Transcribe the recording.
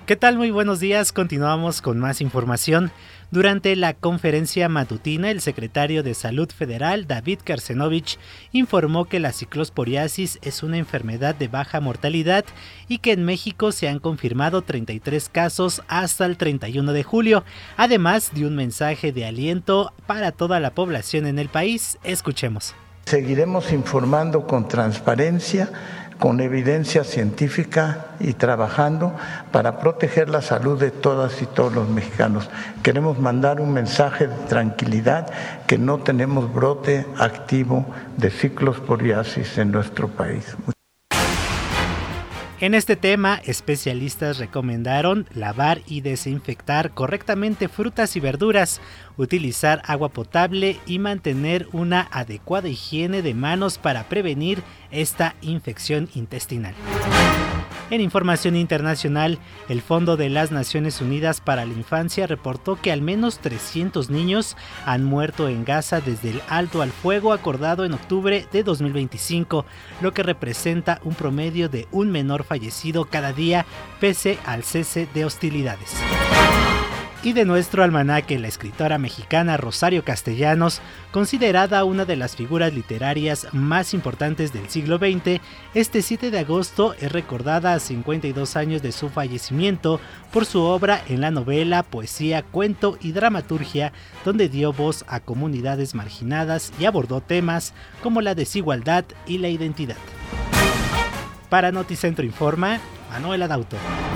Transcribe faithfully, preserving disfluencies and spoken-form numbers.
¿Qué tal? Muy buenos días, continuamos con más información. Durante la conferencia matutina, el secretario de Salud Federal, David Kersenovich, informó que la ciclosporiasis es una enfermedad de baja mortalidad y que en México se han confirmado treinta y tres casos hasta el treinta y uno de julio, además de un mensaje de aliento para toda la población en el país. Escuchemos. Seguiremos informando con transparencia, con evidencia científica y trabajando para proteger la salud de todas y todos los mexicanos. Queremos mandar un mensaje de tranquilidad, que no tenemos brote activo de ciclosporiasis en nuestro país. En este tema, especialistas recomendaron lavar y desinfectar correctamente frutas y verduras, utilizar agua potable y mantener una adecuada higiene de manos para prevenir esta infección intestinal. En información internacional, el Fondo de las Naciones Unidas para la Infancia reportó que al menos trescientos niños han muerto en Gaza desde el alto al fuego acordado en octubre de dos mil veinticinco, lo que representa un promedio de un menor fallecido cada día pese al cese de hostilidades. Y de nuestro almanaque, la escritora mexicana Rosario Castellanos, considerada una de las figuras literarias más importantes del siglo veinte, este siete de agosto es recordada a cincuenta y dos años de su fallecimiento por su obra en la novela, poesía, cuento y dramaturgia, donde dio voz a comunidades marginadas y abordó temas como la desigualdad y la identidad. Para Noticentro Informa, Manuel Adauto.